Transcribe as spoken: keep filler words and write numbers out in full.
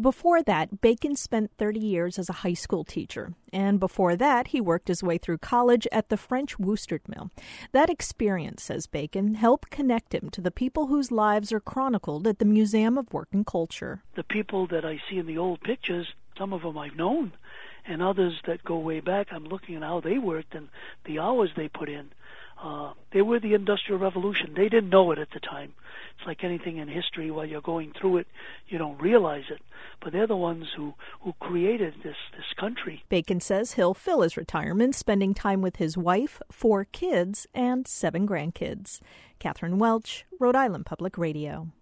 Before that, Bacon spent thirty years as a high school teacher, and before that, he worked his way through college at the French Worcester Mill. That experience, says Bacon, helped connect him to the people whose lives are chronicled at the Museum of Work and Culture. The people that I see in the old pictures, some of them I've known, and others that go way back, I'm looking at how they worked and the hours they put in. Uh, they were the Industrial Revolution. They didn't know it at the time. It's like anything in history. While you're going through it, you don't realize it. But they're the ones who, who created this, this country. Bacon says he'll fill his retirement spending time with his wife, four kids, and seven grandkids. Catherine Welch, Rhode Island Public Radio.